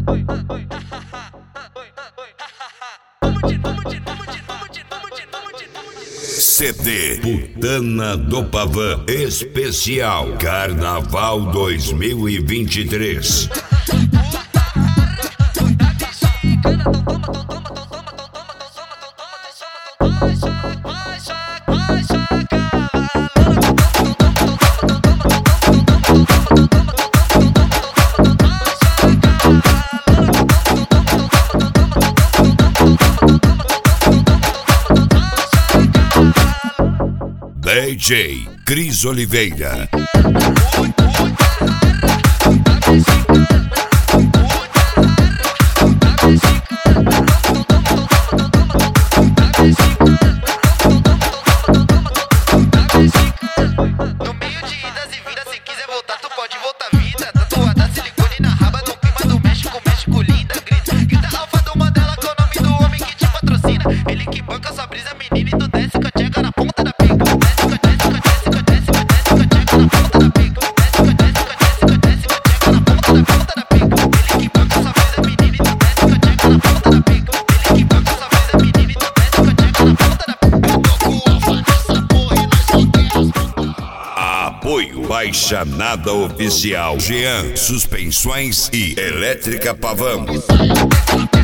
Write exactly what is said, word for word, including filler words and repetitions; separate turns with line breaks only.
C D Putana do Pavão Especial Carnaval dois mil e vinte e três. D J Cris Oliveira.
No meio de idas e vindas, se quiser voltar, tu pode voltar vida. Tatuada silicone na raba, no clima do México, México linda. Grita, grita alfa do Mandela, com o nome do homem que te patrocina. Ele que banca sua brisa, menina, e tu desce com a tcheca na ponta da pica. Desce com a desce com a desce com a desce com a desce com a tcheca na ponta da pica. Desce com a desce com a desce com a desce com a tcheca na ponta da ponta da pica. Ele que banca sua brisa, menina, e tu desce com a tcheca na ponta da pica. Ele que banca sua brisa, menina, e tu desce com a tcheca na ponta da pica. Eu tô com alfa nessa porra e nós só queremos.
Apoio Baixa Nada Oficial Jean Suspensões e Elétrica Pavão.